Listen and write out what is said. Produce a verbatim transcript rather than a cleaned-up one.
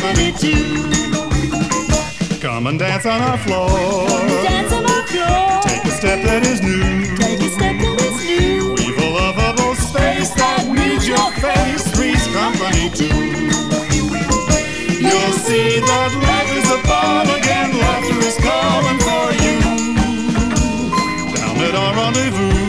company too. Come and dance on our floor. Come and dance on our floor. Take a step that is new. Take a step that is new. Weave a lovable space that needs your face. Three's company too. You'll see that life is a ball again. Laughter is calling for you. Down at our rendezvous.